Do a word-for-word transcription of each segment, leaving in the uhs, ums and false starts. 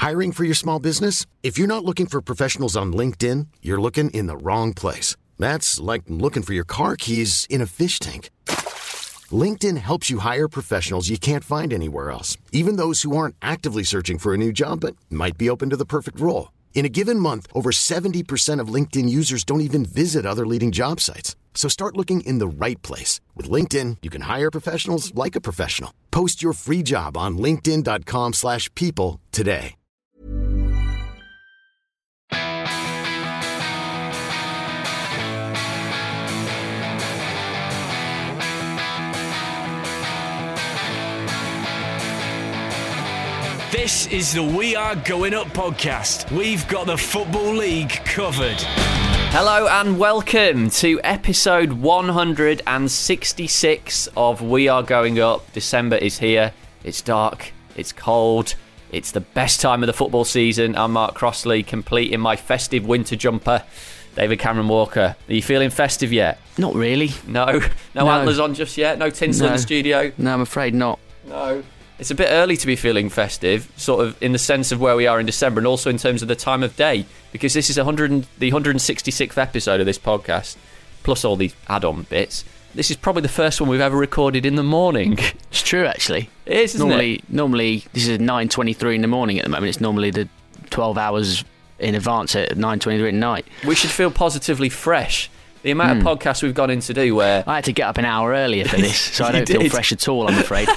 Hiring for your small business? If you're not looking for professionals on LinkedIn, you're looking in the wrong place. That's like looking for your car keys in a fish tank. LinkedIn helps you hire professionals you can't find anywhere else, even those who aren't actively searching for a new job but might be open to the perfect role. In a given month, over seventy percent of LinkedIn users don't even visit other leading job sites. So start looking in the right place. With LinkedIn, you can hire professionals like a professional. Post your free job on linkedin.com slash people today. This is the We Are Going Up podcast. We've got the Football League covered. Hello and welcome to episode one hundred sixty-six of We Are Going Up. December is here. It's dark. It's cold. It's the best time of the football season. I'm Mark Crossley, complete in my festive winter jumper. David Cameron Walker, are you feeling festive yet? Not really. No? No, no. Antlers on just yet? No tinsel no. in the studio? No, I'm afraid not. No. It's a bit early to be feeling festive, sort of in the sense of where we are in December and also in terms of the time of day, because this is one hundred, the one hundred sixty-sixth episode of this podcast, plus all these add-on bits. This is probably the first one we've ever recorded in the morning. It's true, actually. It is, isn't normally, it? Normally, this is nine twenty-three in the morning at the moment. It's normally the twelve hours in advance at nine twenty-three at night. We should feel positively fresh. The amount mm. of podcasts we've gone in to do where... I had to get up an hour earlier for this, so I don't did. feel fresh at all, I'm afraid.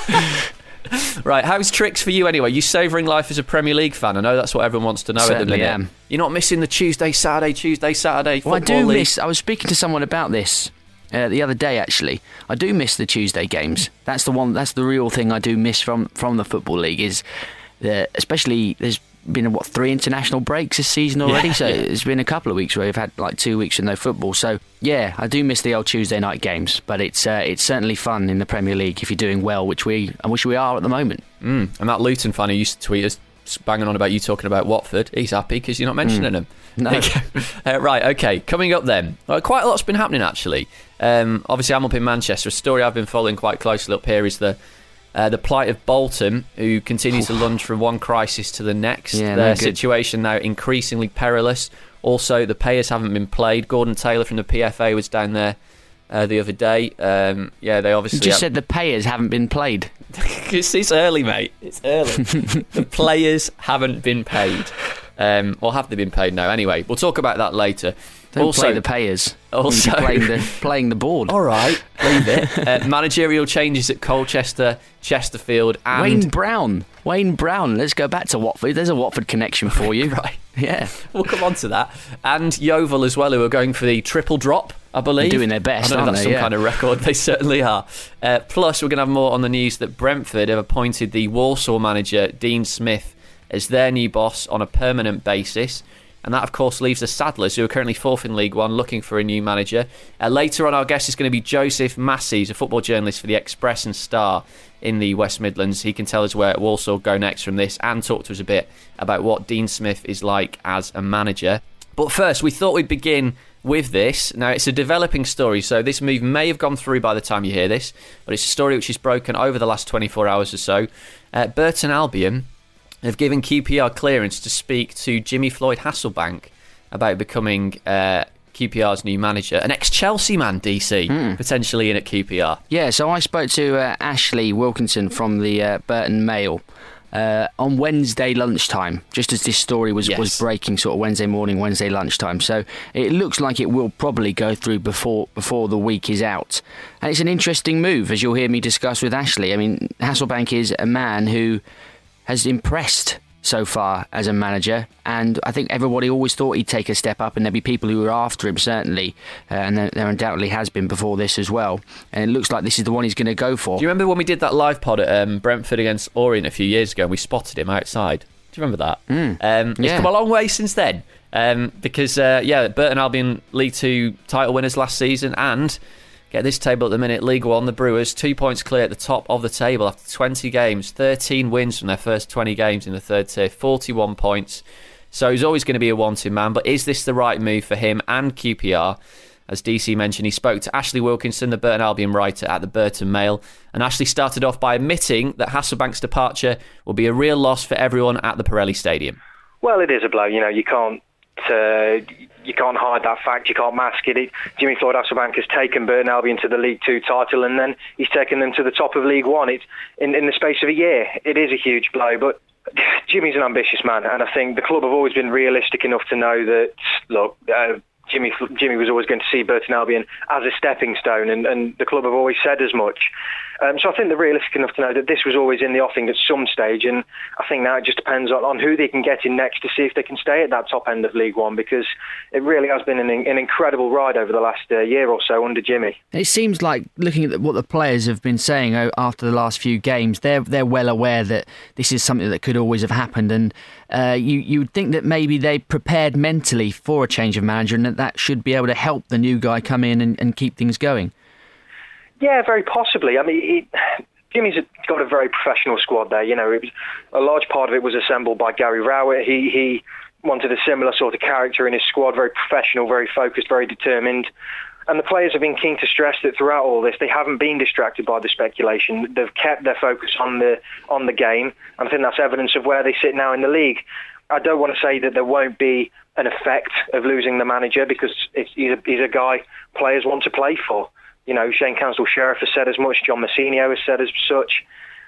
Right, how's tricks for you anyway? You savouring life as a Premier League fan? I know that's what everyone wants to know. Certainly at the minute. Am. You're not missing the Tuesday, Saturday, Tuesday, Saturday Well, I Football do League. miss... I was speaking to someone about this uh, the other day, actually. I do miss the Tuesday games. That's the one. That's the real thing I do miss from, from the Football League is... Uh, especially, there's been, what, three international breaks this season already? Yeah, so yeah. It's been a couple of weeks where we've had like two weeks with no football. So, yeah, I do miss the old Tuesday night games. But it's uh, it's certainly fun in the Premier League if you're doing well, which we I wish we are at the moment. Mm. And that Luton fan who used to tweet us banging on about you talking about Watford, he's happy because you're not mentioning Mm. him. No. uh, right, okay, coming up then. Well, quite a lot's been happening, actually. Um, obviously, I'm up in Manchester. A story I've been following quite closely up here is the uh, the plight of Bolton, who continue to lunge from one crisis to the next. Yeah, Their good. situation now increasingly perilous. Also, the players haven't been played. Gordon Taylor from the P F A was down there uh, the other day. Um, yeah, they obviously... You just have- said the payers haven't been played. it's, it's early, mate. It's early. The players haven't been paid. Um, or have they been paid now? Anyway, we'll talk about that later. Don't also, play the payers. Also, playing the playing the board. All right, leave it. Uh, managerial changes at Colchester, Chesterfield, and Wayne Brown. Wayne Brown. Let's go back to Watford. There's a Watford connection for you. Right. Yeah. We'll come on to that. And Yeovil as well, who are going for the triple drop, I believe. They're doing their best, I don't know if aren't that's they? some Yeah. kind of record. They certainly are. Uh, plus, we're going to have more on the news that Brentford have appointed the Walsall manager, Dean Smith, as their new boss on a permanent basis. And that, of course, leaves the Saddlers, who are currently fourth in League One, looking for a new manager. Uh, later on, our guest is going to be Joseph Massey, who's a football journalist for the Express and Star in the West Midlands. He can tell us where Walsall go next from this and talk to us a bit about what Dean Smith is like as a manager. But first, we thought we'd begin with this. Now, it's a developing story, so this move may have gone through by the time you hear this, but it's a story which is broken over the last twenty-four hours or so. Uh, Burton Albion have given Q P R clearance to speak to Jimmy Floyd Hasselbank about becoming uh, Q P R's new manager. An ex-Chelsea man, D C, Mm. potentially in at Q P R. Yeah, so I spoke to uh, Ashley Wilkinson from the uh, Burton Mail uh, on Wednesday lunchtime, just as this story was, Yes. was breaking sort of Wednesday morning, Wednesday lunchtime. So it looks like it will probably go through before before the week is out. And it's an interesting move, as you'll hear me discuss with Ashley. I mean, Hasselbank is a man who has impressed so far as a manager, and I think everybody always thought he'd take a step up, and there'd be people who were after him, certainly, uh, and there, there undoubtedly has been before this as well, and it looks like this is the one he's going to go for. Do you remember when we did that live pod at um, Brentford against Orient a few years ago and we spotted him outside? Do you remember that? Mm. Um, it's Yeah. come a long way since then, um, because, uh, yeah, Burton Albion League Two title winners last season, and get this table at the minute, League One, the Brewers, two points clear at the top of the table after twenty games, thirteen wins from their first twenty games in the third tier, forty-one points. So he's always going to be a wanted man, but is this the right move for him and Q P R? As D C mentioned, he spoke to Ashley Wilkinson, the Burton Albion writer at the Burton Mail, and Ashley started off by admitting that Hasselbank's departure will be a real loss for everyone at the Pirelli Stadium. Well, it is a blow. You know, you can't uh, you can't hide that fact. You can't mask it. it. Jimmy Floyd Hasselbank has taken Burton Albion to the League Two title, and then he's taken them to the top of League One. It's in, in the space of a year. It is a huge blow, but Jimmy's an ambitious man, and I think the club have always been realistic enough to know that, look, uh, Jimmy Jimmy was always going to see Burton Albion as a stepping stone, and, and the club have always said as much. Um, so I think they're realistic enough to know that this was always in the offing at some stage, and I think now it just depends on, on who they can get in next to see if they can stay at that top end of League One, because it really has been an, an incredible ride over the last uh, year or so under Jimmy. It seems like, looking at what the players have been saying after the last few games, they're they're well aware that this is something that could always have happened, and uh, you you would think that maybe they prepared mentally for a change of manager, and that that should be able to help the new guy come in and, and keep things going. Yeah, very possibly. I mean, he, Jimmy's got a very professional squad there. You know, it was, a large part of it was assembled by Gary Rowett. He he wanted a similar sort of character in his squad, very professional, very focused, very determined. And the players have been keen to stress that throughout all this, they haven't been distracted by the speculation. They've kept their focus on the on the game, and I think that's evidence of where they sit now in the league. I don't want to say that there won't be an effect of losing the manager, because it's, he's, a, he's a guy players want to play for. You know, Shane Council-Sheriff has said as much, John Massinio has said as such.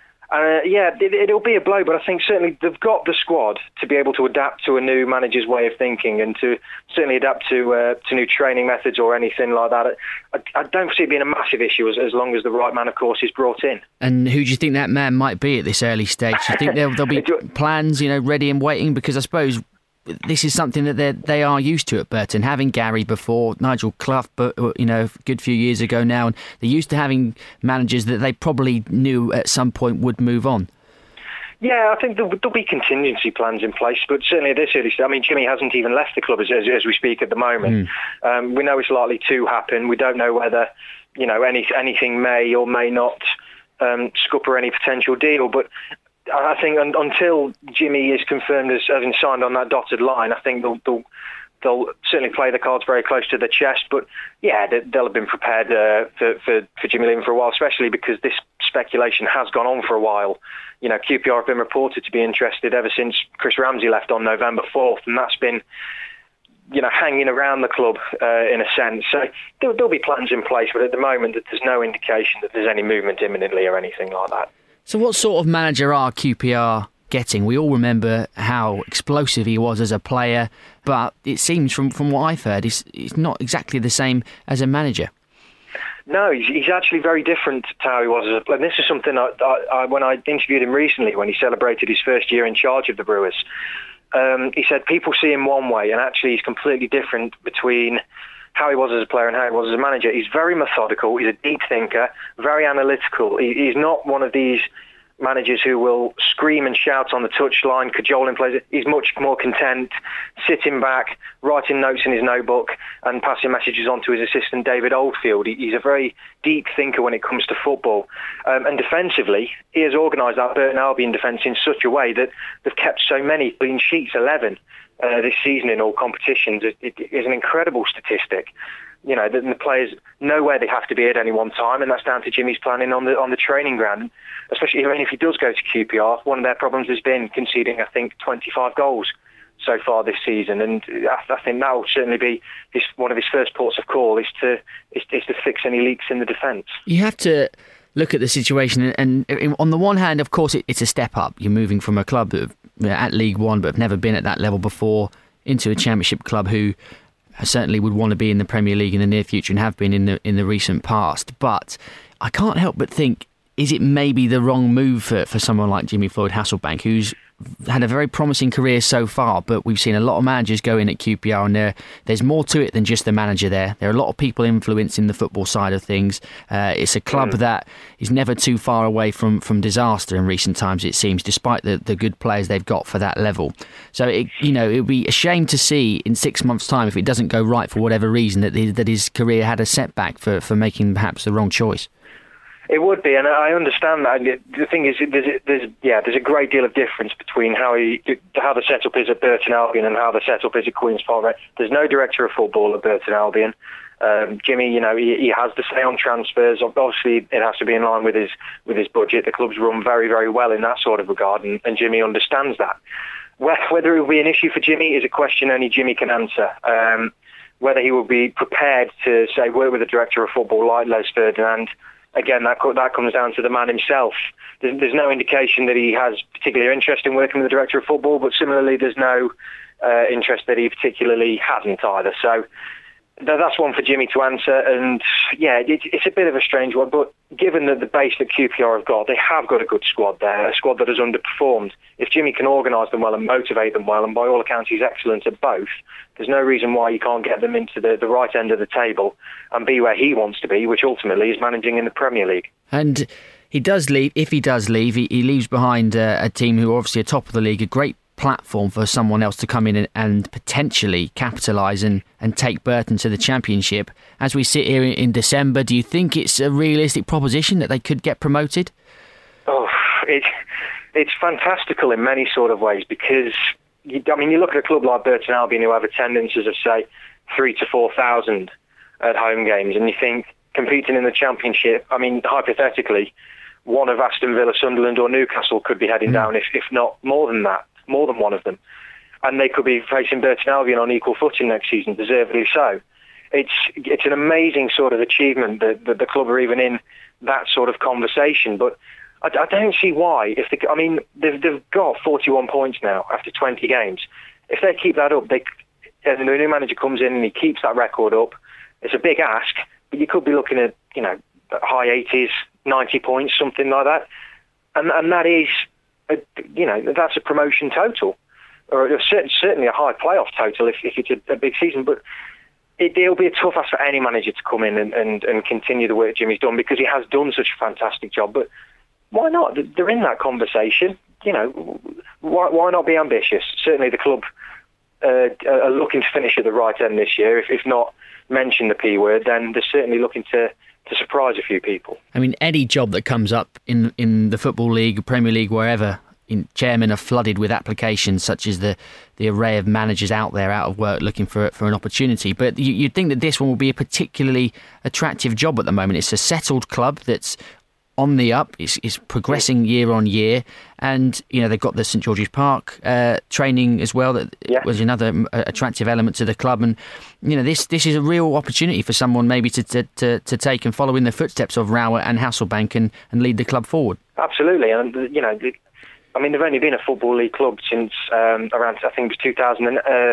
Uh, yeah, it, it'll be a blow, but I think certainly they've got the squad to be able to adapt to a new manager's way of thinking, and to certainly adapt to uh, to new training methods or anything like that. I, I don't see it being a massive issue as, as long as the right man, of course, is brought in. And who do you think that man might be at this early stage? Do you think there'll, there'll be plans, you know, ready and waiting? Because I suppose this is something that they they are used to at Burton, having Gary before, Nigel Clough, but you know, a good few years ago now, and they're used to having managers that they probably knew at some point would move on. Yeah, I think there'll, there'll be contingency plans in place, but certainly at this early stage, I mean, Jimmy hasn't even left the club as, as, as we speak at the moment. Mm. Um, we know it's likely to happen. We don't know whether, you know, any anything may or may not um, scupper any potential deal, but I think un- until Jimmy is confirmed as having signed on that dotted line, I think they'll, they'll, they'll certainly play the cards very close to the chest. But yeah, they, they'll have been prepared uh, for, for, for Jimmy leaving for a while, especially because this speculation has gone on for a while. You know, Q P R have been reported to be interested ever since Chris Ramsey left on November fourth, and that's been, you know, hanging around the club uh, in a sense. So there'll, there'll be plans in place, but at the moment there's no indication that there's any movement imminently or anything like that. So what sort of manager are Q P R getting? We all remember how explosive he was as a player, but it seems from, from what I've heard, he's, he's not exactly the same as a manager. No, he's, he's actually very different to how he was as a player. And this is something I, I, I, when I interviewed him recently, when he celebrated his first year in charge of the Brewers, um, he said people see him one way, and actually he's completely different between how he was as a player and how he was as a manager. He's very methodical, he's a deep thinker, very analytical. He, he's not one of these managers who will scream and shout on the touchline, cajoling players. He's much more content, sitting back, writing notes in his notebook and passing messages on to his assistant David Oldfield. He, he's a very deep thinker when it comes to football. Um, and defensively, he has organised that Burton Albion defence in such a way that they've kept so many clean sheets, eleven, uh, this season in all competitions. It, it is an incredible statistic. You know, the, the players know where they have to be at any one time, and that's down to Jimmy's planning on the on the training ground. Especially, I mean, if he does go to Q P R, one of their problems has been conceding, I think, twenty-five goals so far this season, and I, I think that will certainly be his, one of his first ports of call is to is, is to fix any leaks in the defence. You have to look at the situation, and, and on the one hand, of course, it, it's a step up. You're moving from a club that, you know, at League One but have never been at that level before into a Championship club who certainly would want to be in the Premier League in the near future and have been in the in the recent past. But I can't help but think, is it maybe the wrong move for, for someone like Jimmy Floyd Hasselbank, who's had a very promising career so far, but we've seen a lot of managers go in at Q P R, and there, there's more to it than just the manager there. There are a lot of people influencing the football side of things. Uh, it's a club mm. that is never too far away from, from disaster in recent times, it seems, despite the, the good players they've got for that level. So, it, you know, it would be a shame to see in six months' time, if it doesn't go right for whatever reason, that, the, that his career had a setback for, for making perhaps the wrong choice. It would be, and I understand that. The thing is, there's, there's yeah, there's a great deal of difference between how he, how the setup is at Burton Albion and how the setup is at Queen's Park. There's no director of football at Burton Albion. Um, Jimmy, you know, he, he has the say on transfers. Obviously, it has to be in line with his with his budget. The club's run very, very well in that sort of regard, and, and Jimmy understands that. Whether it will be an issue for Jimmy is a question only Jimmy can answer. Um, whether he will be prepared to, say, work with a director of football like Les Ferdinand, again, that that comes down to the man himself. There's, there's no indication that he has particular interest in working with the director of football, but similarly, there's no uh, interest that he particularly hasn't either. So that's one for Jimmy to answer, and yeah, it, it's a bit of a strange one, but given that the base that Q P R have got, they have got a good squad there, a squad that has underperformed. If Jimmy can organise them well and motivate them well, and by all accounts he's excellent at both, there's no reason why you can't get them into the, the right end of the table and be where he wants to be, which ultimately is managing in the Premier League. And he does leave, if he does leave, he, he leaves behind uh, a team who are obviously are top of the league, a great platform for someone else to come in and, and potentially capitalise and, and take Burton to the Championship. As we sit here in, in December, do you think it's a realistic proposition that they could get promoted? Oh, it, it's fantastical in many sort of ways because, you, I mean, you look at a club like Burton Albion who have attendances of, say, three to four thousand at home games, and you think competing in the Championship, I mean, hypothetically, one of Aston Villa, Sunderland or Newcastle could be heading mm. down, if, if not more than that. More than one of them, and they could be facing Burton Albion on equal footing next season, deservedly so. It's it's an amazing sort of achievement that, that the club are even in that sort of conversation. But I, I don't see why. If they, I mean, they've they've got forty-one points now after twenty games. If they keep that up, they and the new manager comes in and he keeps that record up. It's a big ask, but you could be looking at you know high eighties, ninety points, something like that, and and that is. You know, that's a promotion total, or certainly a high playoff total if, if it's a, a big season. But it, it'll be a tough ask for any manager to come in and, and, and continue the work Jimmy's done because he has done such a fantastic job. But why not? They're in that conversation. You know, why, why not be ambitious? Certainly the club uh, are looking to finish at the right end this year. If, if not mention the P word, then they're certainly looking to to surprise a few people. I mean, any job that comes up in in the Football League, Premier League, wherever, in, chairmen are flooded with applications, such as the, the array of managers out there out of work looking for for an opportunity. But you, you'd think that this one will be a particularly attractive job at the moment. It's a settled club that's on the up, it's, it's progressing year on year, and you know they've got the St George's Park uh, training as well. That yeah. was another uh, attractive element to the club, and you know this this is a real opportunity for someone maybe to to, to, to take and follow in the footsteps of Rowett and Hasselbank and, and lead the club forward. Absolutely, and you know. The, I mean, they've only been a Football League club since um, around, I think it was two thousand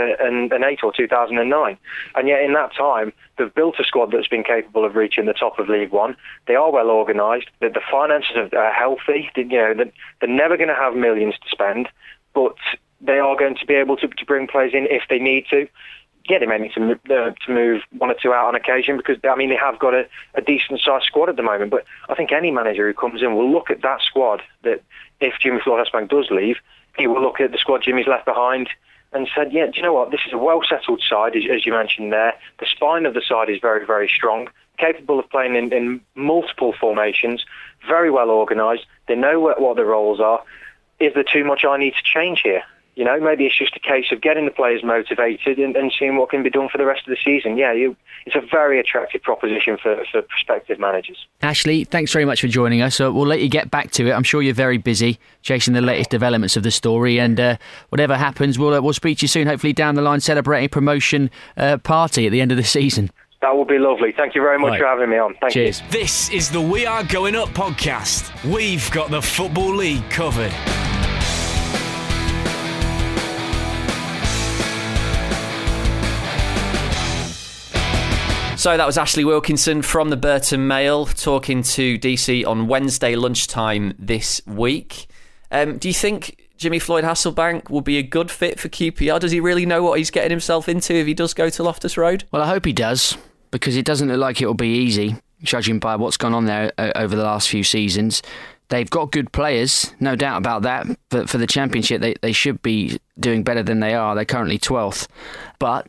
eight or two thousand nine. And yet in that time, they've built a squad that's been capable of reaching the top of League One. They are well organised. The, the finances are uh, healthy. You know, they're never going to have millions to spend, but they are going to be able to, to bring players in if they need to. Yeah, they may need to, uh, to move one or two out on occasion because, I mean, they have got a, a decent-sized squad at the moment. But I think any manager who comes in will look at that squad that if Jimmy Floyd-Hasselbank does leave, he will look at the squad Jimmy's left behind and said, yeah, do you know what, this is a well-settled side, as, as you mentioned there. The spine of the side is very, very strong, capable of playing in, in multiple formations, very well organised. They know what, what their roles are. Is there too much I need to change here? You know, maybe it's just a case of getting the players motivated and, and seeing what can be done for the rest of the season. Yeah, you, it's a very attractive proposition for, for prospective managers. Ashley, thanks very much for joining us. So we'll let you get back to it. I'm sure you're very busy chasing the latest developments of the story, and uh, whatever happens, we'll uh, we'll speak to you soon. Hopefully down the line, celebrating promotion uh, party at the end of the season. That will be lovely. Thank you very much right. for having me on. Thank Cheers. you. This is the We Are Going Up podcast. We've got the Football League covered. So that was Ashley Wilkinson from the Burton Mail talking to D C on Wednesday lunchtime this week. Um, do you think Jimmy Floyd-Hasselbank will be a good fit for Q P R? Does he really know what he's getting himself into if he does go to Loftus Road? Well, I hope he does, because it doesn't look like it will be easy, judging by what's gone on there over the last few seasons. They've got good players, no doubt about that. But for the Championship, they, they should be doing better than they are. They're currently twelfth. But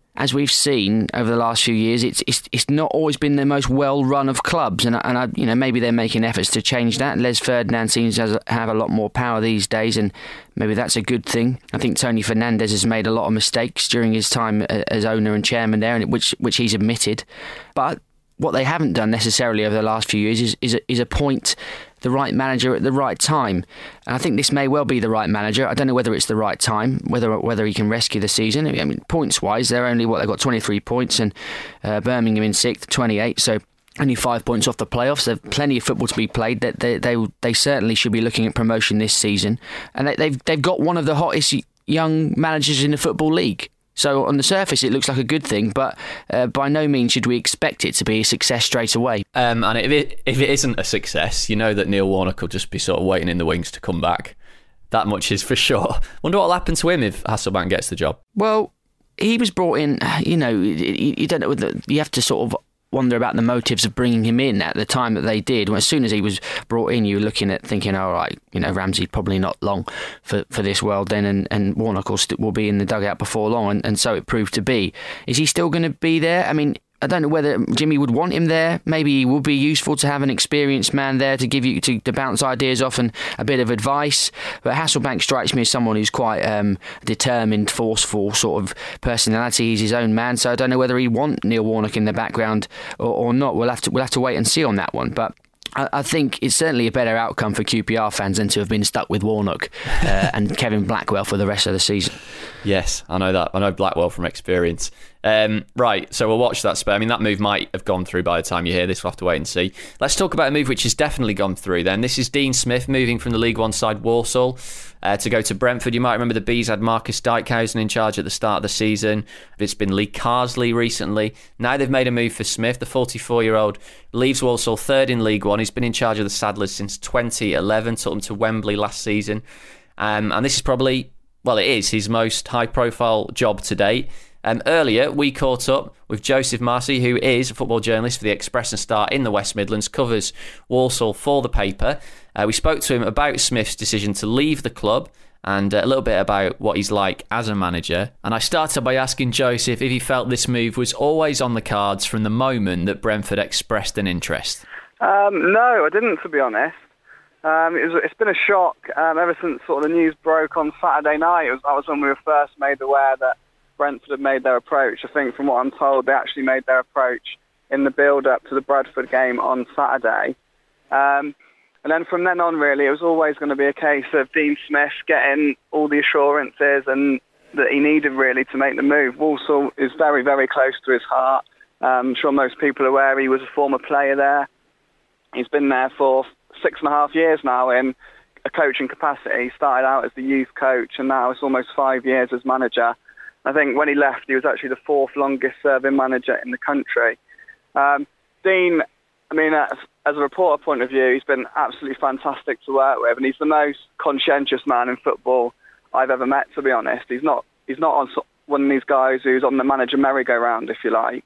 as we've seen over the last few years, it's it's it's not always been the most well run of clubs, and and I, you know maybe they're making efforts to change that. Les Ferdinand seems to have a lot more power these days, and maybe that's a good thing. I think Tony Fernandes has made a lot of mistakes during his time as owner and chairman there, and which which he's admitted. But what they haven't done necessarily over the last few years is is, is appoint the right manager at the right time. And I think this may well be the right manager. I don't know whether it's the right time, whether whether he can rescue the season. I mean, points-wise, they're only, what, they've got twenty-three points, and uh, Birmingham in sixth, twenty-eight, so only five points off the playoffs. There's plenty of football to be played. They, they, they, they certainly should be looking at promotion this season. And they, they've, they've got one of the hottest young managers in the Football League. So on the surface, it looks like a good thing, but uh, by no means should we expect it to be a success straight away. Um, and if it if it isn't a success, you know that Neil Warnock will just be sort of waiting in the wings to come back. That much is for sure. Wonder what will happen to him if Hasselbank gets the job. Well, he was brought in. You know, you, you don't know. You have to sort of wonder about the motives of bringing him in at the time that they did. Well, as soon as he was brought in, you were looking at thinking, all right, you know, Ramsey probably not long for, for this world then, and, and Warnock will, st- will be in the dugout before long, and, and so it proved to be. Is he still going to be there? I mean, I don't know whether Jimmy would want him there. Maybe it would be useful to have an experienced man there to give you to, to bounce ideas off and a bit of advice. But Hasselbank strikes me as someone who's quite um, determined, forceful sort of personality. He's his own man, so I don't know whether he'd want Neil Warnock in the background or, or not. We'll have to we'll have to wait and see on that one. But I, I think it's certainly a better outcome for Q P R fans than to have been stuck with Warnock uh, and Kevin Blackwell for the rest of the season. Yes, I know that. I know Blackwell from experience. Um, right, so we'll watch that spell. I mean, that move might have gone through by the time you hear this. We'll have to wait and see. Let's talk about a move which has definitely gone through then. This is Dean Smith moving from the League One side Walsall uh, to go to Brentford. You might remember the Bees had Marcus Dijkhuysen in charge at the start of the season. It's been Lee Carsley recently. Now they've made a move for Smith. The forty-four-year-old leaves Walsall third in League One. He's been in charge of the Saddlers since twenty eleven, took them to Wembley last season. Um, and this is probably, well, it is his most high-profile job to date. Um, earlier, we caught up with Joseph Marcy, who is a football journalist for the Express and Star in the West Midlands, covers Walsall for the paper. Uh, we spoke to him about Smith's decision to leave the club and a little bit about what he's like as a manager. And I started by asking Joseph if he felt this move was always on the cards from the moment that Brentford expressed an interest. Um, no, I didn't, to be honest. Um, it was, it's been a shock um, ever since sort of the news broke on Saturday night. It was, that was when we were first made aware that Brentford had made their approach. I think from what I'm told, they actually made their approach in the build-up to the Bradford game on Saturday. Um, and then from then on, really, it was always going to be a case of Dean Smith getting all the assurances and that he needed, really, to make the move. Walsall is very, very close to his heart. Um, I'm sure most people are aware he was a former player there. He's been there for six and a half years now in a coaching capacity. He started out as the youth coach, and now it's almost five years as manager. I think when he left, he was actually the fourth longest serving manager in the country. Um, Dean, I mean, as, as a reporter point of view, he's been absolutely fantastic to work with, and he's the most conscientious man in football I've ever met, to be honest. He's not he's not on one of these guys who's on the manager merry-go-round, if you like.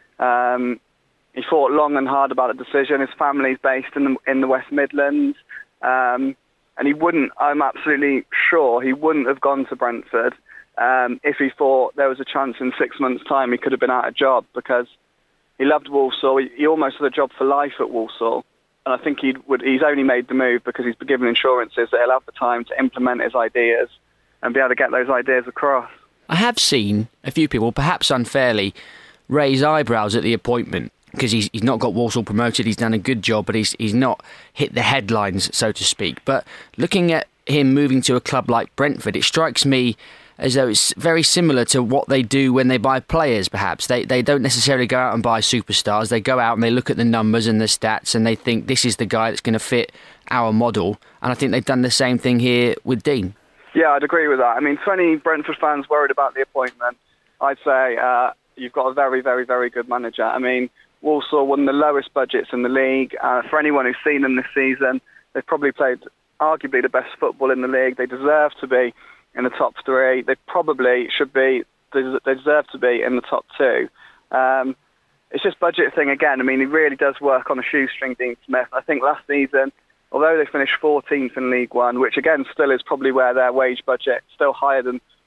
Um, he fought long and hard about a decision. His family's based in the, in the West Midlands, um, and he wouldn't, I'm absolutely sure, he wouldn't have gone to Brentford Um, if he thought there was a chance in six months' time he could have been out of job, because he loved Walsall. He, he almost had a job for life at Walsall. And I think he would, he's only made the move because he's been given insurances that he'll have the time to implement his ideas and be able to get those ideas across. I have seen a few people, perhaps unfairly, raise eyebrows at the appointment because he's, he's not got Walsall promoted. He's done a good job, but he's he's not hit the headlines, so to speak. But looking at him moving to a club like Brentford, it strikes me as though it's very similar to what they do when they buy players, perhaps. They they don't necessarily go out and buy superstars. They go out and they look at the numbers and the stats and they think this is the guy that's going to fit our model. And I think they've done the same thing here with Dean. Yeah, I'd agree with that. I mean, for any Brentford fans worried about the appointment, I'd say uh, you've got a very, very, very good manager. I mean, Walsall won the lowest budgets in the league. Uh, for anyone who's seen them this season, they've probably played arguably the best football in the league. They deserve to be in the top three. They probably should be, they deserve to be in the top two. Um, it's just budget thing again. I mean, he really does work on a shoestring, Dean Smith. I think last season, although they finished fourteenth in League One, which again still is probably where their wage budget, still higher than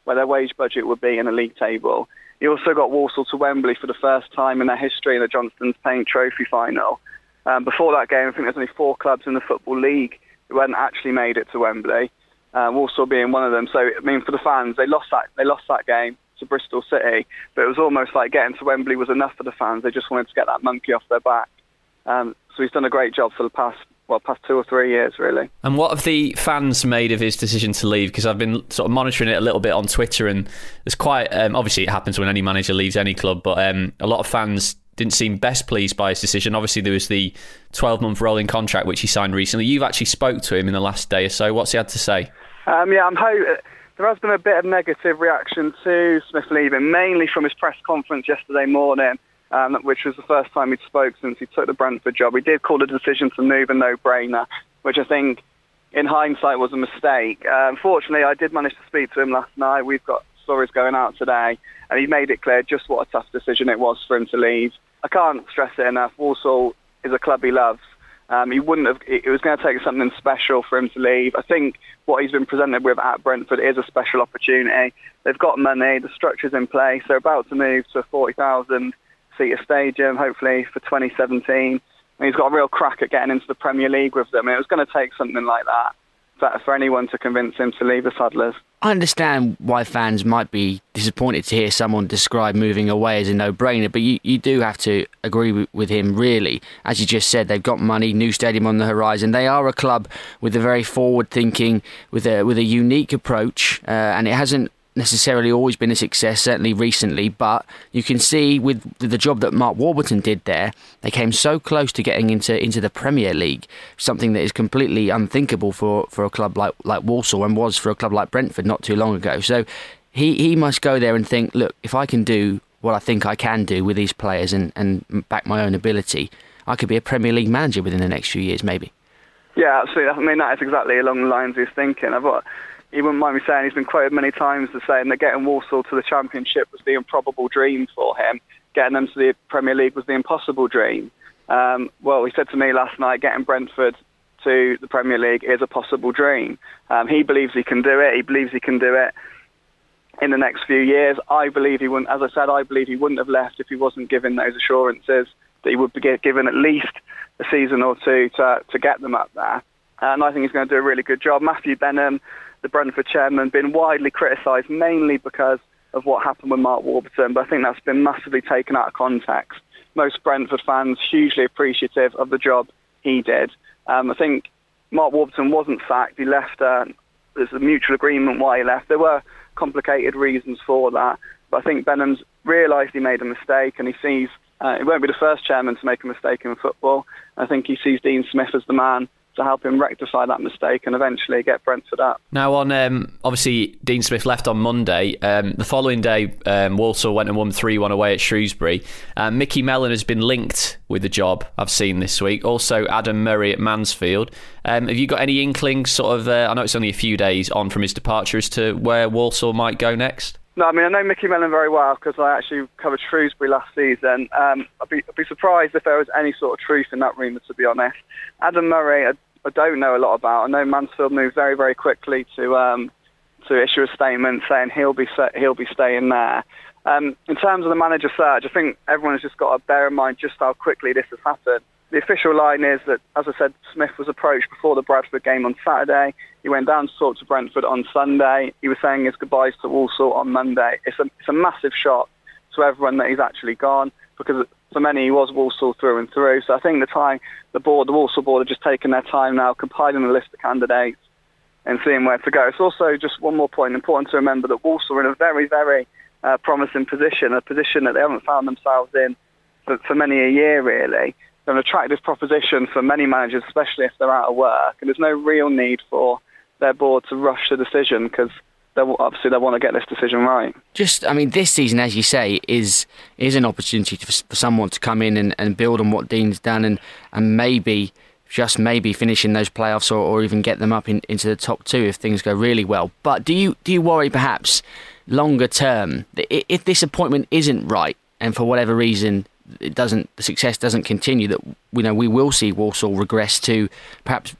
where their wage budget would be in the league table. He also got Walsall to Wembley for the first time in their history in the Johnstone's Paint Trophy final. Um, before that game, I think there's only four clubs in the Football League who hadn't actually made it to Wembley, uh, Walsall being one of them. So, I mean, for the fans, they lost that they lost that game to Bristol City, but it was almost like getting to Wembley was enough for the fans. They just wanted to get that monkey off their back. Um, so he's done a great job for the past, well, past two or three years, really. And what have the fans made of his decision to leave? Because I've been sort of monitoring it a little bit on Twitter, and there's quite, um, obviously it happens when any manager leaves any club, but um, a lot of fans didn't seem best pleased by his decision. Obviously there was the twelve-month rolling contract which he signed recently. You've actually spoke to him in the last day or so. What's he had to say? Um, yeah, I'm ho- there has been a bit of negative reaction to Smith leaving, mainly from his press conference yesterday morning, um, which was the first time he'd spoke since he took the Brentford job. He did call the decision to move a no-brainer, which I think, in hindsight, was a mistake. Uh, unfortunately, I did manage to speak to him last night. We've got stories going out today, and he made it clear just what a tough decision it was for him to leave. I can't stress it enough. Walsall is a club he loves. Um, he wouldn't have. It was going to take something special for him to leave. I think what he's been presented with at Brentford is a special opportunity. They've got money, the structure's in place. They're about to move to a forty thousand seater stadium, hopefully for twenty seventeen. And he's got a real crack at getting into the Premier League with them. And it was going to take something like that for, for anyone to convince him to leave the Saddlers. I understand why fans might be disappointed to hear someone describe moving away as a no-brainer, but you, you do have to agree with, with him, really. As you just said, they've got money, new stadium on the horizon. They are a club with a very forward-thinking, with a with a unique approach, uh, and it hasn't necessarily always been a success, certainly recently, but you can see with the job that Mark Warburton did there, they came so close to getting into into the Premier League, something that is completely unthinkable for, for a club like, like Walsall, and was for a club like Brentford not too long ago. So he, he must go there and think, look, if I can do what I think I can do with these players and, and back my own ability, I could be a Premier League manager within the next few years, maybe. Yeah, absolutely. I mean, that is exactly along the lines he's thinking. I've got He wouldn't mind me saying he's been quoted many times as saying that getting Walsall to the Championship was the improbable dream for him. Getting them to the Premier League was the impossible dream. Um, well, he said to me last night, getting Brentford to the Premier League is a possible dream. Um, he believes he can do it. He believes he can do it in the next few years. I believe he wouldn't, as I said, I believe he wouldn't have left if he wasn't given those assurances that he would be given at least a season or two to, to get them up there. And I think he's going to do a really good job. Matthew Benham, the Brentford chairman, been widely criticised mainly because of what happened with Mark Warburton, but I think that's been massively taken out of context. Most Brentford fans hugely appreciative of the job he did. Um, I think Mark Warburton wasn't sacked. He left. Uh, there's a mutual agreement why he left. There were complicated reasons for that, but I think Benham's realised he made a mistake, and he sees uh, he won't be the first chairman to make a mistake in football. I think he sees Dean Smith as the man to help him rectify that mistake and eventually get Brentford up. Now, on um, obviously Dean Smith left on Monday. Um, the following day, um, Walsall went and won three one away at Shrewsbury. Um, Mickey Mellon has been linked with the job, I've seen this week. Also, Adam Murray at Mansfield. Um, have you got any inkling, sort of? Uh, I know it's only a few days on from his departure, as to where Walsall might go next? No, I mean, I know Mickey Mellon very well because I actually covered Shrewsbury last season. Um, I'd, be, I'd be surprised if there was any sort of truth in that rumour, to be honest. Adam Murray, I, I don't know a lot about. I know Mansfield moved very, very quickly to um, to issue a statement saying he'll be he'll be staying there. Um, in terms of the manager search, I think everyone has just got to bear in mind just how quickly this has happened. The official line is that, as I said, Smith was approached before the Bradford game on Saturday. He went down to talk to Brentford on Sunday. He was saying his goodbyes to Walsall on Monday. It's a, it's a massive shock to everyone that he's actually gone, because for many he was Walsall through and through. So I think the time the board, the Walsall board, are just taking their time now, compiling a list of candidates and seeing where to go. It's also just one more point, important to remember that Walsall are in a very, very uh, promising position, a position that they haven't found themselves in for, for many a year, really. They're an attractive proposition for many managers, especially if they're out of work. And there's no real need for their board to rush the decision, because obviously they want to get this decision right. Just, I mean, this season, as you say, is is an opportunity for, for someone to come in and, and build on what Dean's done, and, and maybe, just maybe, finish in those playoffs, or, or even get them up in, into the top two if things go really well. But do you do you worry perhaps longer term, if this appointment isn't right, and for whatever reason it doesn't, the success doesn't continue, that you know we will see Walsall regress to perhaps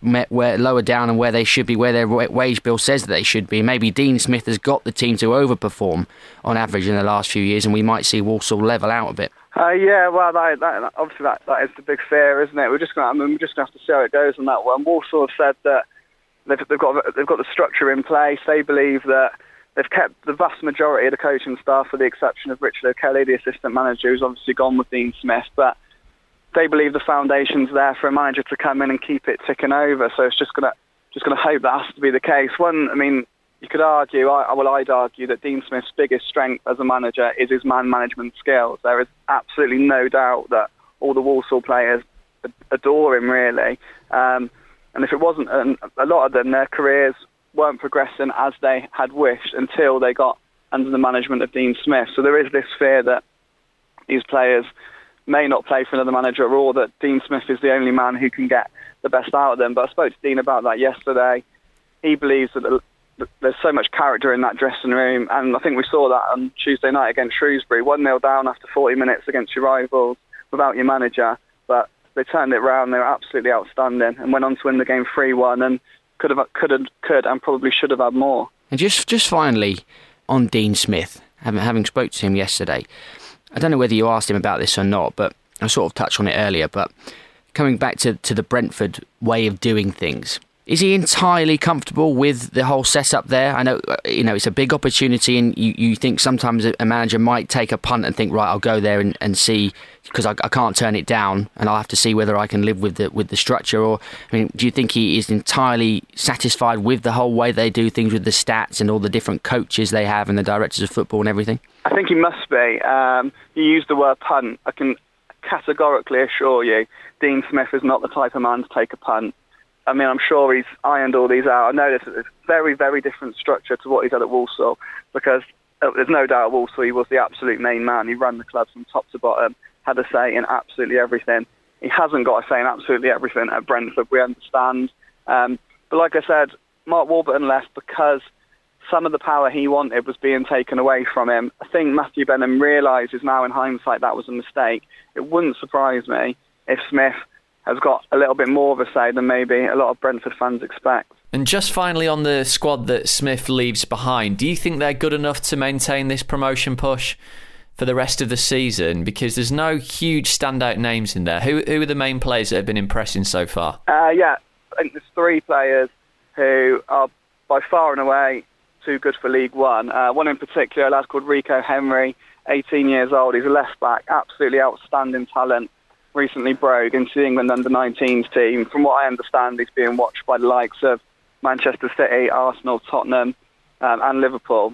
met where lower down and where they should be, where their wage bill says that they should be. Maybe Dean Smith has got the team to overperform on average in the last few years, and we might see Walsall level out a bit. Uh, yeah, well, that, that, obviously that, that is the big fear, isn't it? We're just going I mean, we're just going to have to see how it goes on that one. Walsall have said that they've, they've got they've got the structure in place. They believe that they've kept the vast majority of the coaching staff, with the exception of Richard O'Kelly, the assistant manager, who's obviously gone with Dean Smith. But they believe the foundation's there for a manager to come in and keep it ticking over. So it's just going to just going to hope that has to be the case. One, I mean, you could argue, I, well, I'd argue that Dean Smith's biggest strength as a manager is his man management skills. There is absolutely no doubt that all the Walsall players adore him, really. Um, and if it wasn't, um, a lot of them, their careers weren't progressing as they had wished until they got under the management of Dean Smith. So there is this fear that these players may not play for another manager, or that Dean Smith is the only man who can get the best out of them. But I spoke to Dean about that yesterday. He believes that there's so much character in that dressing room, and I think we saw that on Tuesday night against Shrewsbury. one nil down after forty minutes against your rivals without your manager, but they turned it round. They were absolutely outstanding and went on to win the game three one, and could have, could have, could and probably should have had more. And just just finally on Dean Smith, having, having spoke to him yesterday, I don't know whether you asked him about this or not, but I sort of touched on it earlier, but coming back to, to the Brentford way of doing things, is he entirely comfortable with the whole setup there? I know, you know, it's a big opportunity, and you, you think sometimes a manager might take a punt and think, right, I'll go there and, and see, because I, I can't turn it down, and I'll have to see whether I can live with the with the structure. Or, I mean, do you think he is entirely satisfied with the whole way they do things, with the stats and all the different coaches they have and the directors of football and everything? I think he must be. Um, you used the word punt. I can categorically assure you, Dean Smith is not the type of man to take a punt. I mean, I'm sure he's ironed all these out. I know this is a very, very different structure to what he's had at Walsall, because uh, there's no doubt at Walsall he was the absolute main man. He ran the club from top to bottom, had a say in absolutely everything. He hasn't got a say in absolutely everything at Brentford, we understand. Um, but like I said, Mark Warburton left because some of the power he wanted was being taken away from him. I think Matthew Benham realises now in hindsight that was a mistake. It wouldn't surprise me if Smith has got a little bit more of a say than maybe a lot of Brentford fans expect. And just finally on the squad that Smith leaves behind, do you think they're good enough to maintain this promotion push for the rest of the season? Because there's no huge standout names in there. Who, who are the main players that have been impressing so far? Uh, yeah, I think there's three players who are by far and away too good for League One. Uh, one in particular, a lad called Rico Henry, eighteen years old. He's a left-back, absolutely outstanding talent. Recently broke into the England under nineteens team. From what I understand, he's being watched by the likes of Manchester City, Arsenal, Tottenham, um, and Liverpool.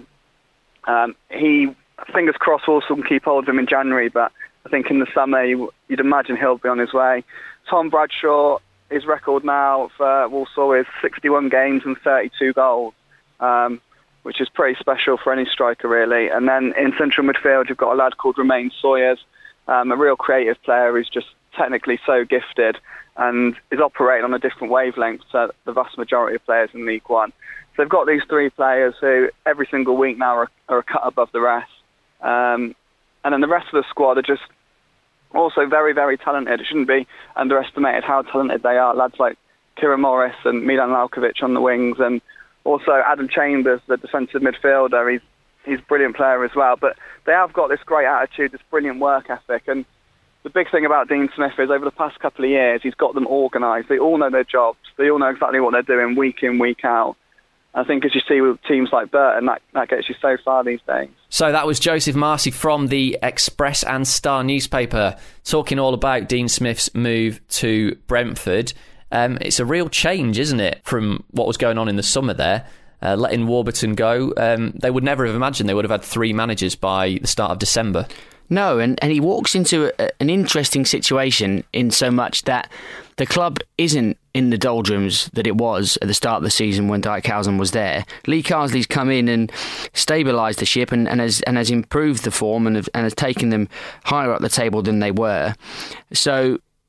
Um, he, fingers crossed, Walsall can keep hold of him in January, but I think in the summer you, you'd imagine he'll be on his way. Tom Bradshaw, his record now for Walsall is sixty-one games and thirty-two goals, um, which is pretty special for any striker, really. And then in central midfield, you've got a lad called Romain Sawyers, Um, a real creative player who's just technically so gifted and is operating on a different wavelength to the vast majority of players in League One. So they've got these three players who every single week now are, are a cut above the rest. Um, and then the rest of the squad are just also very, very talented. It shouldn't be underestimated how talented they are. Lads like Kieran Morris and Milan Lalkovic on the wings, and also Adam Chambers, the defensive midfielder. He's He's a brilliant player as well. But they have got this great attitude, this brilliant work ethic. And the big thing about Dean Smith is over the past couple of years, he's got them organised. They all know their jobs. They all know exactly what they're doing week in, week out. I think as you see with teams like Burton, that, that gets you so far these days. So that was Joseph Marcy from the Express and Star newspaper talking all about Dean Smith's move to Brentford. Um, it's a real change, isn't it, from what was going on in the summer there. Uh, letting Warburton go, um, they would never have imagined they would have had three managers by the start of December. No, and, and he walks into a, an interesting situation in so much that the club isn't in the doldrums that it was at the start of the season when Dijkhuizen was there. Lee Carsley's come in and stabilised the ship and, and has and has improved the form and, have, and has taken them higher up the table than they were. So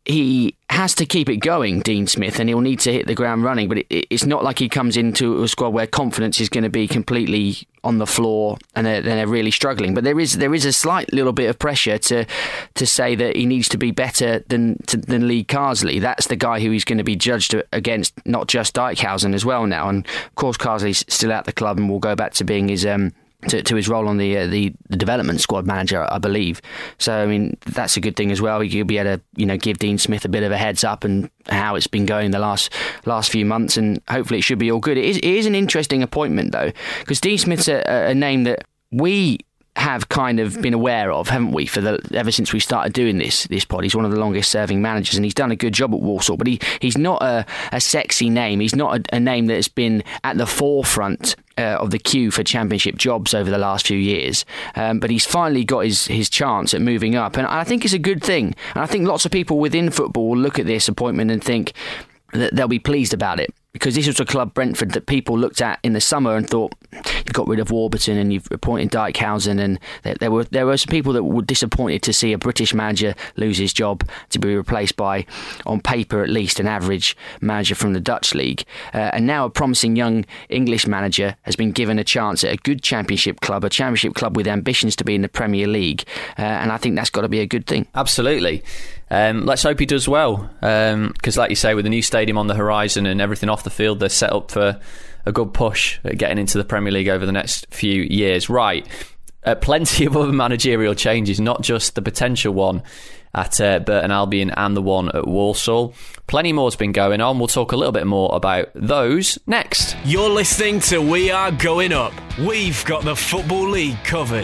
he has to keep it going, Dean Smith, and he'll need to hit the ground running. But it, it's not like he comes into a squad where confidence is going to be completely on the floor and they're, they're really struggling. But there is there is a slight little bit of pressure to to say that he needs to be better than to, than Lee Carsley. That's the guy who he's going to be judged against, not just Dijkhuizen as well now. And of course, Carsley's still at the club and will go back to being his. Um, To, to his role on the, uh, the the development squad manager, I believe. So I mean that's a good thing as well. You'll be able to you know give Dean Smith a bit of a heads up and how it's been going the last last few months, and hopefully it should be all good. It is, it is an interesting appointment though, because Dean Smith's a, a name that we have kind of been aware of, haven't we, for the ever since we started doing this this pod. He's one of the longest serving managers and he's done a good job at Walsall, but he, he's not a, a sexy name. He's not a, a name that has been at the forefront uh, of the queue for championship jobs over the last few years, um, but he's finally got his, his chance at moving up, and I think it's a good thing. And I think lots of people within football will look at this appointment and think that they'll be pleased about it, because this was a club, Brentford, that people looked at in the summer and thought, you've got rid of Warburton and you've appointed Dijkhuizen, and there, there were there were some people that were disappointed to see a British manager lose his job to be replaced by, on paper at least, an average manager from the Dutch league. Uh, and now a promising young English manager has been given a chance at a good championship club, a championship club with ambitions to be in the Premier League. Uh, and I think that's got to be a good thing. Absolutely. Um, let's hope he does well, because um, like you say, with the new stadium on the horizon and everything off the field, they're set up for a good push at getting into the Premier League over the next few years. Right, uh, plenty of other managerial changes, not just the potential one at uh, Burton Albion and the one at Walsall. Plenty more has been going on. We'll talk a little bit more about those next. You're listening to We Are Going Up. We've got the Football League covered.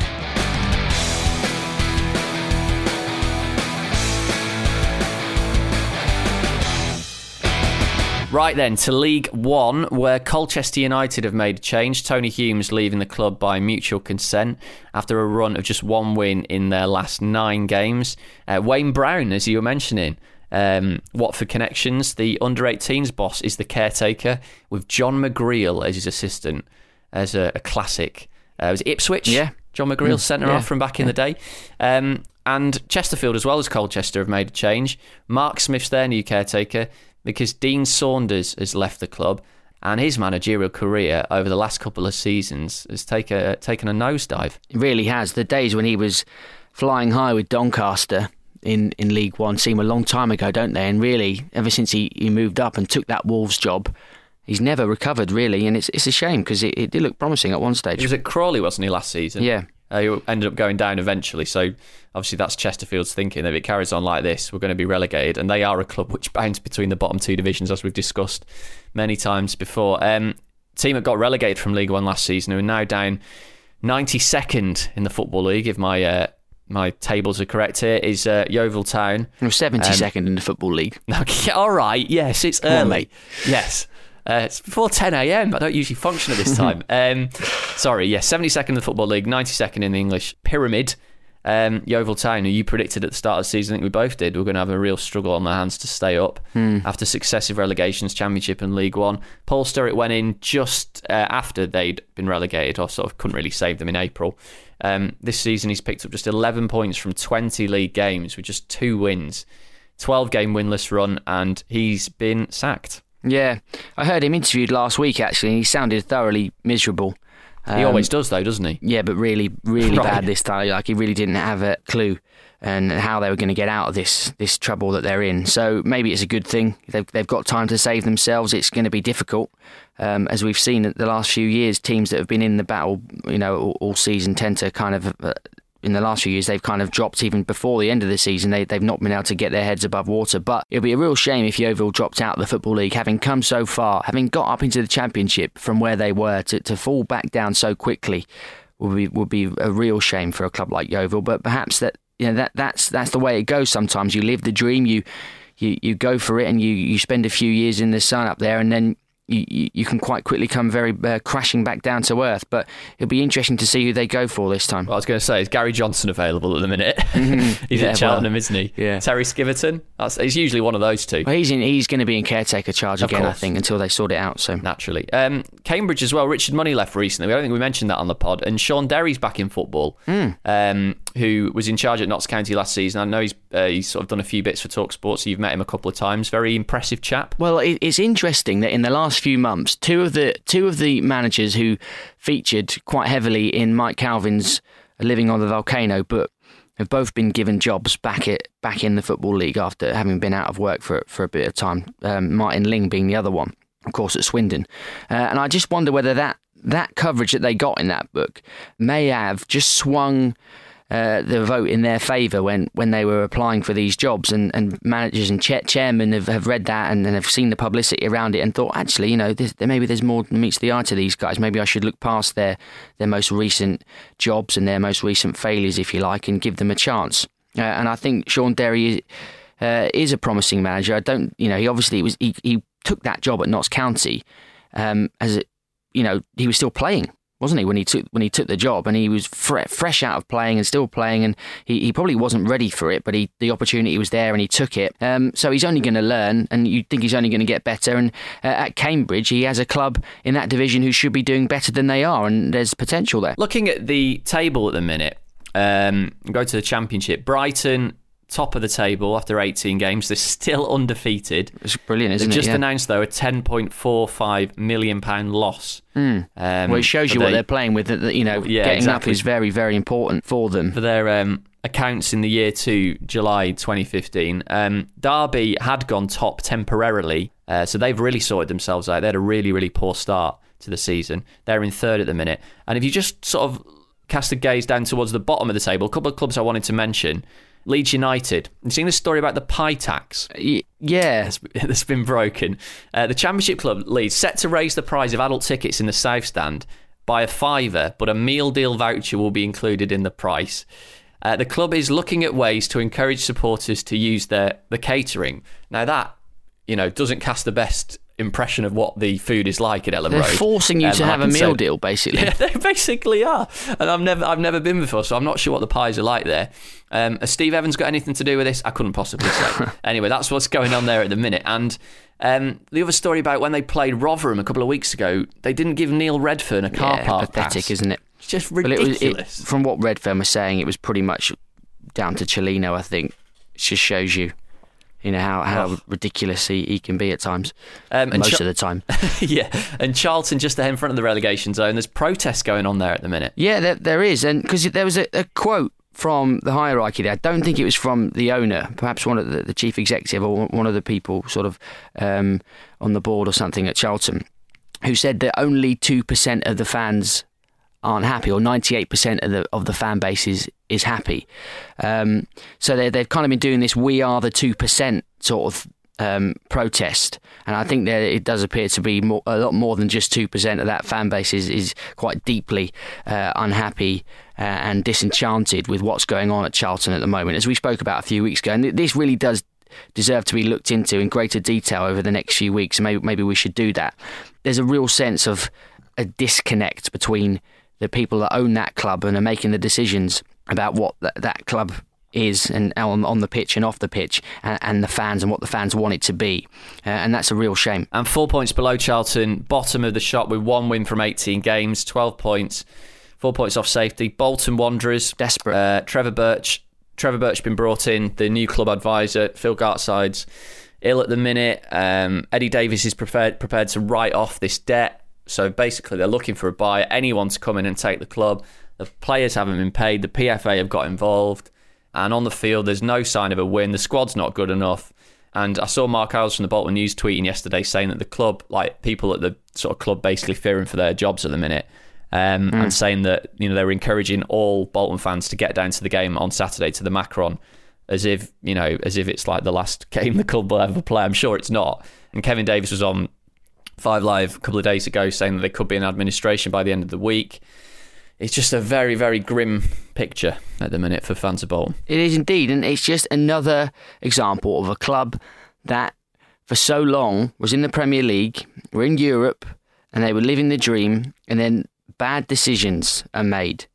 Right then, to League One, where Colchester United have made a change. Tony Humes leaving the club by mutual consent after a run of just one win in their last nine games. Uh, Wayne Brown, as you were mentioning, um, Watford connections. The under eighteens boss is the caretaker, with John McGreal as his assistant, as a, a classic. Uh, was it Ipswich? Yeah. John McGreal, mm, centre yeah. off from back in yeah. the day. Um, and Chesterfield, as well as Colchester, have made a change. Mark Smith's their new caretaker, because Dean Saunders has left the club and his managerial career over the last couple of seasons has take a, taken a nosedive. It really has. The days when he was flying high with Doncaster in, in League One seem a long time ago, don't they? And really, ever since he, he moved up and took that Wolves job, he's never recovered, really. And it's it's a shame, because it, it did look promising at one stage. He was at Crawley, wasn't he, last season? Yeah. Uh, he ended up going down eventually, so obviously that's Chesterfield's thinking that if it carries on like this, we're going to be relegated, and they are a club which bounce between the bottom two divisions, as we've discussed many times before. Um, team that got relegated from League One last season, who are now down ninety-second in the Football League, if my uh, my tables are correct here, is uh, Yeovil Town. seventy-second um, in the Football League. Okay, all right, yes, it's Come early. on, mate. Yes. Uh, it's before ten a.m. I don't usually function at this time. um, sorry, yes, seventy-second in the Football League, ninety-second in the English Pyramid. Um, Yeovil Town, who you predicted at the start of the season, I think we both did, we're going to have a real struggle on their hands to stay up hmm. after successive relegations, Championship and League One. Paul Sturrock went in just uh, after they'd been relegated, or sort of couldn't really save them in April. Um, this season he's picked up just eleven points from twenty league games with just two wins, twelve game winless run, and he's been sacked. Yeah, I heard him interviewed last week, actually, and he sounded thoroughly miserable. Um, he always does, though, doesn't he? Yeah, but really, really right. bad this time. Like, he really didn't have a clue and how they were going to get out of this this trouble that they're in. So maybe it's a good thing. They've, they've got time to save themselves. It's going to be difficult. Um, as we've seen the last few years, teams that have been in the battle, you know, all, all season tend to kind of... Uh, in the last few years, they've kind of dropped even before the end of the season. They, they've not been able to get their heads above water. But it'll be a real shame if Yeovil dropped out of the Football League, having come so far, having got up into the Championship from where they were, to, to fall back down so quickly would be would be a real shame for a club like Yeovil. But perhaps that you know that that's that's the way it goes. Sometimes you live the dream, you you, you go for it, and you, you spend a few years in the sun up there, and then You, you can quite quickly come very uh, crashing back down to earth. But it'll be interesting to see who they go for this time. Well, I was going to say, is Gary Johnson available at the minute? Mm-hmm. He's yeah, at Cheltenham, well, isn't he? Yeah. Terry Skiverton. That's, he's usually one of those two. Well, he's in, he's going to be in caretaker charge Of again, I course. think, until they sort it out. So Naturally. Um, Cambridge as well. Richard Money left recently. I don't think we mentioned that on the pod. And Sean Derry's back in football, Mm. um, who was in charge at Notts County last season. I know he's uh, he's sort of done a few bits for TalkSport, so you've met him a couple of times. Very impressive chap. Well, it, it's interesting that in the last few months, two of the two of the managers who featured quite heavily in Mike Calvin's Living on the Volcano book have both been given jobs back at back in the Football League after having been out of work for for a bit of time. Um, Martin Ling being the other one, of course, at Swindon. Uh, and I just wonder whether that that coverage that they got in that book may have just swung Uh, the vote in their favour when, when they were applying for these jobs, and, and managers and cha- chairmen have, have read that and, and have seen the publicity around it and thought, actually, you know, this, maybe there's more than meets the eye to these guys. Maybe I should look past their, their most recent jobs and their most recent failures, if you like, and give them a chance. Uh, and I think Sean Derry is, uh, is a promising manager. I don't, you know, he obviously was he, he took that job at Notts County um, as, a, you know, he was still playing, wasn't he, when he took when he took the job, and he was fre- fresh out of playing and still playing, and he, he probably wasn't ready for it, but he the opportunity was there and he took it. Um, so he's only going to learn, and you think he's only going to get better. And uh, at Cambridge, he has a club in that division who should be doing better than they are, and there's potential there. Looking at the table at the minute, um, go to the Championship. Brighton, top of the table after eighteen games. They're still undefeated. It's brilliant, isn't They've it? just Yeah. announced, though, a ten point four five million pounds loss. Mm. Um, well, it shows you for what the- they're playing with. That, that, you know, Yeah, getting exactly. up is very, very important for them. For their um, accounts in the year two, July twenty fifteen. Um, Derby had gone top temporarily, uh, so they've really sorted themselves out. They had a really, really poor start to the season. They're in third at the minute. And if you just sort of cast a gaze down towards the bottom of the table, a couple of clubs I wanted to mention. Leeds United. You've seen the story about the pie tax? Y- yeah. That's, that's been broken. Uh, the Championship club, Leeds, set to raise the price of adult tickets in the South Stand by a fiver, but a meal deal voucher will be included in the price. Uh, the club is looking at ways to encourage supporters to use their the catering. Now that, you know, doesn't cast the best impression of what the food is like at Ellen They're Road. forcing you Um, to I have a can meal say- deal, basically. Yeah, they basically are. And I've never I've never been before, so I'm not sure what the pies are like there. Um, has Steve Evans got anything to do with this? I couldn't possibly say. Anyway, that's what's going on there at the minute. And um, the other story about when they played Rotherham a couple of weeks ago, they didn't give Neil Redfern a car yeah, park pathetic, pass. isn't it? It's just Well, it was, ridiculous. it, from what Redfern was saying, it was pretty much down to Cellino, I think. It just shows you, you know, how, how Oh. ridiculous he, he can be at times. Um, and most Ch- of the time. yeah, and Charlton just ahead in front of the relegation zone. There's protests going on there at the minute. Yeah, there, there is. And because there was a, a quote from the hierarchy there. I don't think it was from the owner, perhaps one of the, the chief executive or one of the people sort of um, on the board or something at Charlton, who said that only two percent of the fans aren't happy, or ninety-eight percent of the of the fan base is, is happy. Um, so they, they've kind of been doing this "we are the two percent" sort of um, protest, and I think that it does appear to be more, a lot more than just two percent of that fan base is, is quite deeply uh, unhappy uh, and disenchanted with what's going on at Charlton at the moment, as we spoke about a few weeks ago. And this really does deserve to be looked into in greater detail over the next few weeks. Maybe, maybe we should do that. There's a real sense of a disconnect between the people that own that club and are making the decisions about what that, that club is and on, on the pitch and off the pitch, and, and the fans and what the fans want it to be. Uh, and that's a real shame. And four points below Charlton, bottom of the shop with one win from eighteen games, twelve points, four points off safety. Bolton Wanderers, Desperate. Uh, Trevor Birch. Trevor Birch been brought in, the new club advisor. Phil Gartside's ill at the minute. Um, Eddie Davis is prepared prepared to write off this debt. So basically, they're looking for a buyer, anyone to come in and take the club. The players haven't been paid. The P F A have got involved. And on the field, there's no sign of a win. The squad's not good enough. And I saw Mark Iles from the Bolton News tweeting yesterday saying that the club, like people at the sort of club, basically fearing for their jobs at the minute. Um, mm. And saying that, you know, they were encouraging all Bolton fans to get down to the game on Saturday to the Macron, as if, you know, as if it's like the last game the club will ever play. I'm sure it's not. And Kevin Davis was on Five Live a couple of days ago saying that there could be an administration by the end of the week. It's just a very, very grim picture at the minute for fans of Bolton. It is indeed, and it's just another example of a club that for so long was in the Premier League, were in Europe, and they were living the dream, and then bad decisions are made.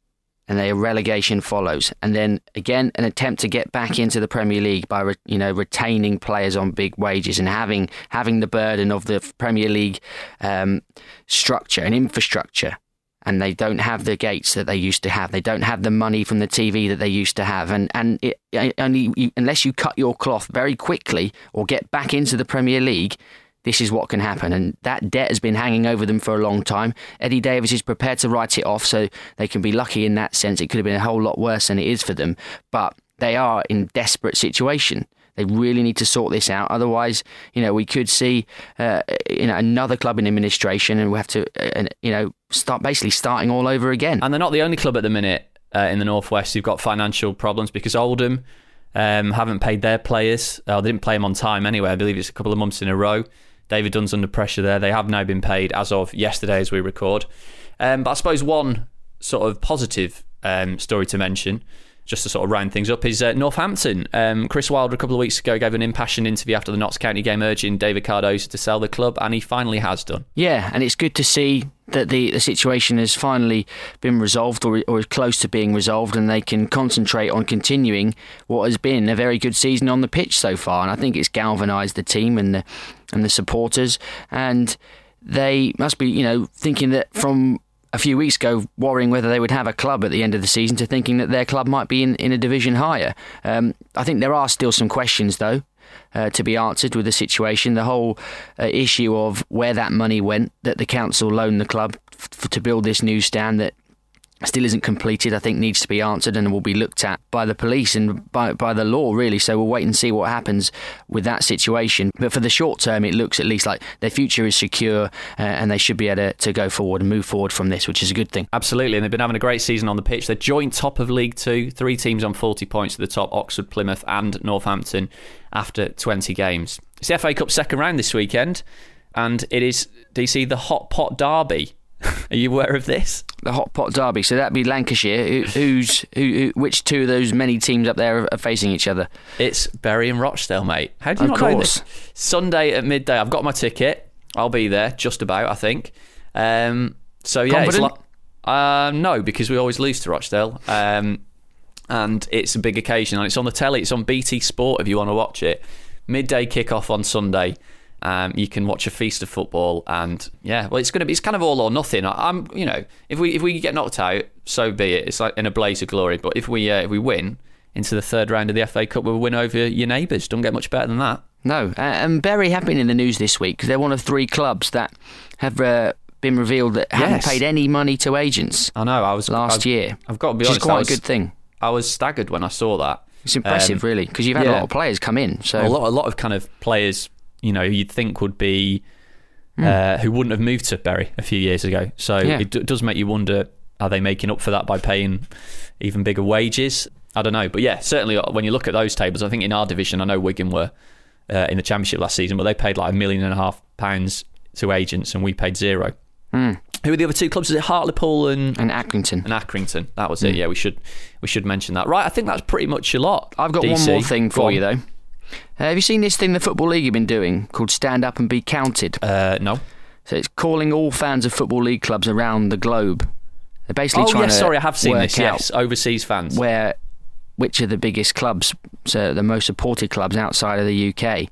and then a relegation follows, and then again an attempt to get back into the Premier League by re, you know retaining players on big wages and having having the burden of the Premier League um, structure and infrastructure. And they don't have the gates that they used to have. They don't have the money from the T V that they used to have. And and it, only you, unless you cut your cloth very quickly or get back into the Premier League, this is what can happen. And that debt has been hanging over them for a long time. Eddie Davis is prepared to write it off, so they can be lucky in that sense. It could have been a whole lot worse than it is for them. But they are in desperate situation. They really need to sort this out. Otherwise, you know, we could see uh, you know another club in administration, and we have to uh, you know start basically starting all over again. And they're not the only club at the minute uh, in the Northwest who've got financial problems, because Oldham um, haven't paid their players. Uh, they didn't play them on time anyway. I believe it's a couple of months in a row. David Dunn's under pressure there. They have now been paid as of yesterday as we record. Um, but I suppose one sort of positive um, story to mention, just to sort of round things up, is uh, Northampton. Um, Chris Wilder a couple of weeks ago gave an impassioned interview after the Notts County game urging David Cardoza to sell the club, and he finally has done. Yeah, and it's good to see that the, the situation has finally been resolved, or, or is close to being resolved, and they can concentrate on continuing what has been a very good season on the pitch so far. And I think it's galvanised the team and the and the supporters, and they must be, you know, thinking that from a few weeks ago, worrying whether they would have a club at the end of the season, to thinking that their club might be in, in a division higher. Um, I think there are still some questions, though, uh, to be answered with the situation. The whole uh, issue of where that money went, that the council loaned the club f- to build this new stand that still isn't completed, I think needs to be answered and will be looked at by the police and by by the law, really. So we'll wait and see what happens with that situation. But for the short term, it looks at least like their future is secure, uh, and they should be able to, to go forward and move forward from this, which is a good thing. Absolutely, and they've been having a great season on the pitch. They're joint top of League Two, three teams on forty points at the top, Oxford, Plymouth and Northampton, after twenty games. It's the F A Cup second round this weekend, and it is, D C, the Hot Pot Derby. Are you aware of this? The Hot Pot Derby. So that'd be Lancashire. Who, who's who, who? Which two of those many teams up there are facing each other? It's Bury and Rochdale, mate. How do you of not course. know this? Sunday at midday. I've got my ticket. I'll be there, just about, I think. Um, so yeah, Confident? it's lo- uh, no, because we always lose to Rochdale, um, and it's a big occasion. And it's on the telly. It's on B T Sport if you want to watch it. Midday kickoff on Sunday. Um, you can watch a feast of football, and yeah, well, it's going to be, it's kind of all or nothing. I, I'm, you know, if we if we get knocked out, so be it. It's like in a blaze of glory. But if we uh, if we win into the third round of the F A Cup, we'll win over your neighbours. Don't get much better than that. No, uh, and Bury have been in the news this week because they're one of three clubs that have uh, been revealed that haven't Yes. paid any money to agents. I know. I was last I've, year. I've got to be which honest. is quite I was, a good thing. I was staggered when I saw that. It's impressive, Um, really, because you've had a yeah. lot of players come in. So a lot, a lot of kind of players, you know, you'd think would be mm. uh, who wouldn't have moved to Bury a few years ago. So Yeah. it d- does make you wonder: are they making up for that by paying even bigger wages? I don't know, but yeah, certainly when you look at those tables, I think in our division, I know Wigan were uh, in the Championship last season, but they paid like a million and a half pounds to agents, and we paid zero. Mm. Who are the other two clubs? Is it Hartlepool and and Accrington? and Accrington? That was it. Yeah, we should we should mention that. Right, I think that's pretty much a lot. I've got D C. one more thing Go for on. you, though. Uh, have you seen this thing the Football League have been doing called Stand Up and Be Counted? Uh, no. So it's calling all fans of Football League clubs around the globe. They're basically Oh trying yes, to sorry, I have seen work this. out Yes, overseas fans. where which are the biggest clubs, so the most supported clubs outside of the U K.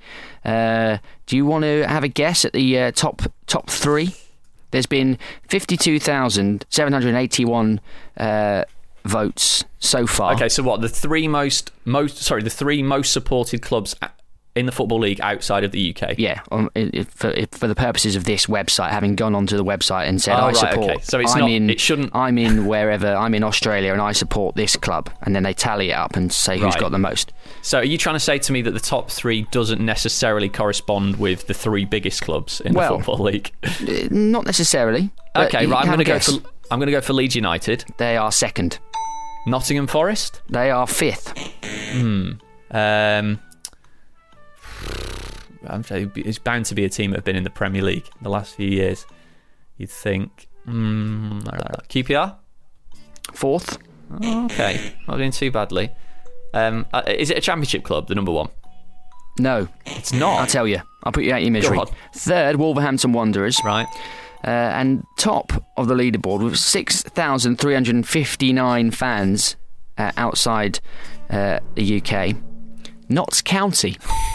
Uh, do you want to have a guess at the uh, top top three? There's been fifty-two thousand seven hundred eighty-one uh, votes so far. Okay, so what the three most most sorry the three most supported clubs a- in the Football League outside of the U K? Yeah, um, it, it, for, it, for the purposes of this website, having gone onto the website and said, Oh, I right, support, okay. So it's I'm not- in, it shouldn't- I'm in wherever, I'm in Australia and I support this club, and then they tally it up and say who's Right. got the most. So are you trying to say to me that the top three doesn't necessarily correspond with the three biggest clubs in Well, the Football League? Uh, Not necessarily. but Okay, you right. I'm have going to a go guess. for I'm going to go for Leeds United, They are second. Nottingham Forest. They are fifth. Um, I'm saying it's bound to be a team that have been in the Premier League in the last few years. You'd think mm, Q P R. Fourth. Oh, okay, not doing too badly. Um, uh, is it a Championship club, the number one? No, It's not. I'll tell you. I'll put you out of your misery. Go on. Third, Wolverhampton Wanderers. Right. Uh, and top of the leaderboard with six thousand three hundred fifty-nine fans uh, outside uh, the U K, Notts County.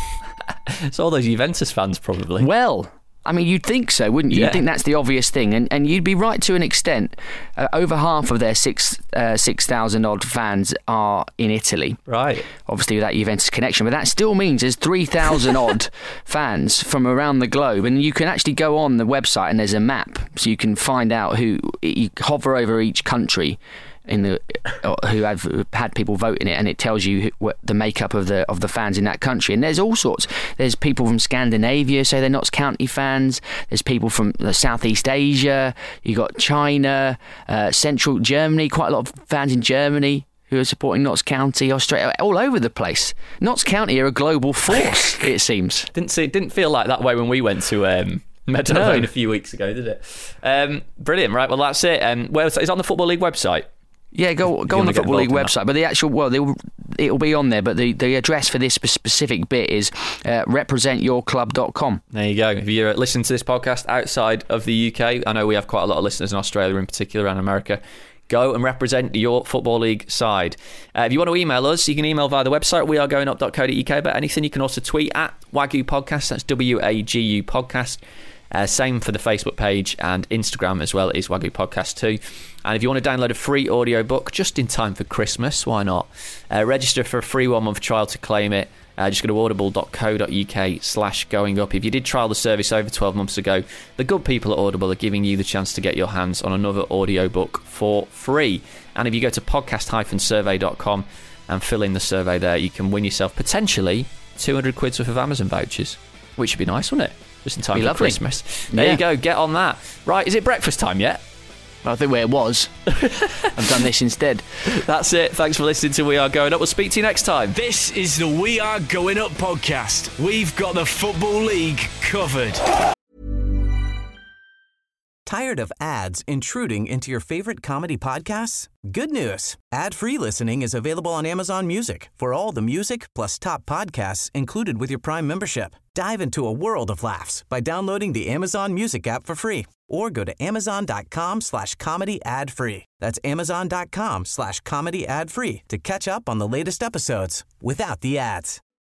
It's all those Juventus fans, probably. Well, I mean, you'd think so, wouldn't you? Yeah. You'd think that's the obvious thing, and and you'd be right to an extent. Uh, over half of their six uh, six thousand odd fans are in Italy. Right. Obviously, with that Juventus connection, but that still means there's three thousand odd fans from around the globe, and you can actually go on the website and there's a map, so you can find out who. You hover over each country in the who have had people vote in it, and it tells you who, what the makeup of the of the fans in that country. And there's all sorts. There's people from Scandinavia, so they're Notts County fans. There's people from the Southeast Asia. You got China, uh, Central Germany. Quite a lot of fans in Germany who are supporting Notts County, Australia, all over the place. Notts County are a global force, it seems. Didn't see. Didn't feel like that way when we went to. Um... Meadowlane no. a few weeks ago, did it? Um, brilliant, right? Well, that's it. Um, where is it on the Football League website? Yeah, go go on the Football League website, but the actual well, will, it'll be on there. But the, the address for this specific bit is uh, represent your club dot com. There you go. If you're listening to this podcast outside of the U K, I know we have quite a lot of listeners in Australia, in particular, and America. Go and represent your Football League side. Uh, if you want to email us, you can email via the website, we are going up dot co dot uk. But anything, you can also tweet at Wagyu Podcast. That's W A G U Podcast. Uh, same for the Facebook page, and Instagram as well is Wagyu Podcast too. And if you want to download a free audiobook just in time for Christmas, why not? Uh, register for a free one-month trial to claim it. Uh, just go to audible dot co dot uk slash going up. If you did trial the service over twelve months ago, the good people at Audible are giving you the chance to get your hands on another audiobook for free. And if you go to podcast dash survey dot com and fill in the survey there, you can win yourself potentially two hundred quid's worth of Amazon vouchers, which would be nice, wouldn't it? Just in time for lovely. Christmas. There Yeah. you go, get on that. Right, is it breakfast time yet? I think where it was. I've done this instead. That's it. Thanks for listening to We Are Going Up. We'll speak to you next time. This is the We Are Going Up podcast. We've got the Football League covered. Tired of ads intruding into your favorite comedy podcasts? Good news. Ad-free listening is available on Amazon Music for all the music plus top podcasts included with your Prime membership. Dive into a world of laughs by downloading the Amazon Music app for free or go to amazon.com slash comedy ad free. That's amazon.com slash comedy ad free to catch up on the latest episodes without the ads.